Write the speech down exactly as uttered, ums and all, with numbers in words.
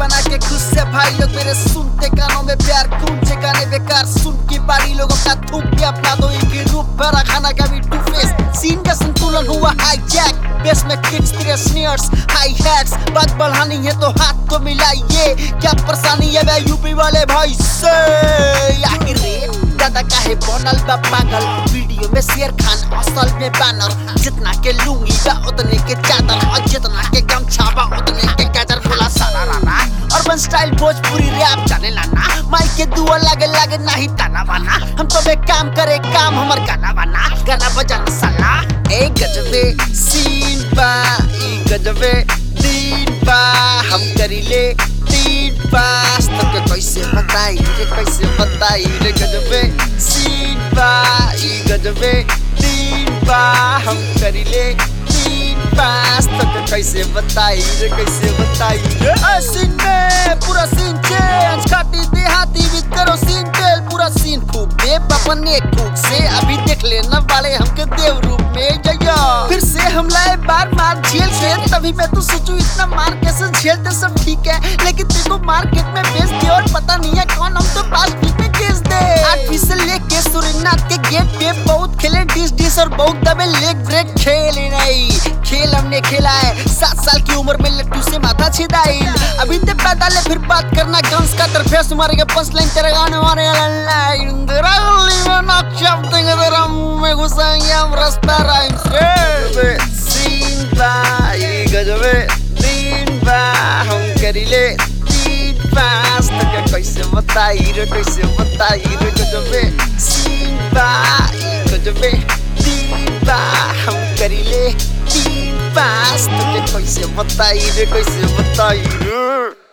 बना के खुद से भाई लोग मेरे सुनते कानों में प्यार गूंजे गाने बेकार सुन के बारी लोगों का थूक के अपना दो इनकी रूप भरा खाना का भी टू फेस सीन का संतुलन हुआ हाईजैक बेस में किक्स तेरे स्नेयर्स हाई हैट्स बात बढ़ानी है तो हाथ तो मिलाइए क्या परेशानी है वे यूपी वाले भाई से आखिर दादा काहे बनल बा पागल वीडियो में शेर खान असल में बैनर जितना के लूंगी बा उतने के चादर और जितना के गमछा बा उतने के गजर बोला सारा राना अर्बन स्टाइल भोजपुरी रैप जाने लाना माइक के दुआ लागे लागे नहीं ताना बाना हम तो बे काम करे काम हमर गाना बना गाना बजाना साला ए गजबे सीन बा ई गजबे दीन बा हम करीले तीन पास तो के कैसे बताई रे कैसे बताई रे गजबे सीन बा ई गजबे तीन बा हम करीले तीन पास तो के कैसे बताई रे कैसे बताई रे सीन में पूरा सीन चेंज काटी देहाती विद करो सीन टेल पूरा सीन खूब दे अपने खूब से अभी देख लेना वाले हमके देव रूप में जया फिर से हम लाए बार मार झेल के तभी मैं तो सोचूं इतना मार कैसे झेलते सब ठीक है लेकिन तेको मार्केट में बेच दे और पता नहीं है कौन हम तो पास भी में केस दे आठवीं से लेके सूर्यनाथ के गेट पे बहुत खेले डिस डिस और बहुत दबे लेग ब्रेक खेले नहीं खेल हमने खेला है सात साल की उम्र में लट्टू से माथा छिदाई अभी ते पैदा ले फिर बात करना गंस का तरफे तुम्हारे के पंच लाइन तेरे गाने वाले लाइन तेरा गली में नाक शब्देंगे तेरा मुंह में घुसाएंगे हम रास्ता राइम से सीन बा ये गजबे तीन बा हम करीले तीन पास तो क्या कैसे बताई रे कैसे बताई रे गजबे सीन बा ये गजबे तीन बा हम करीले तीन पास तो क्या कैसे बताई रे कैसे बताई रे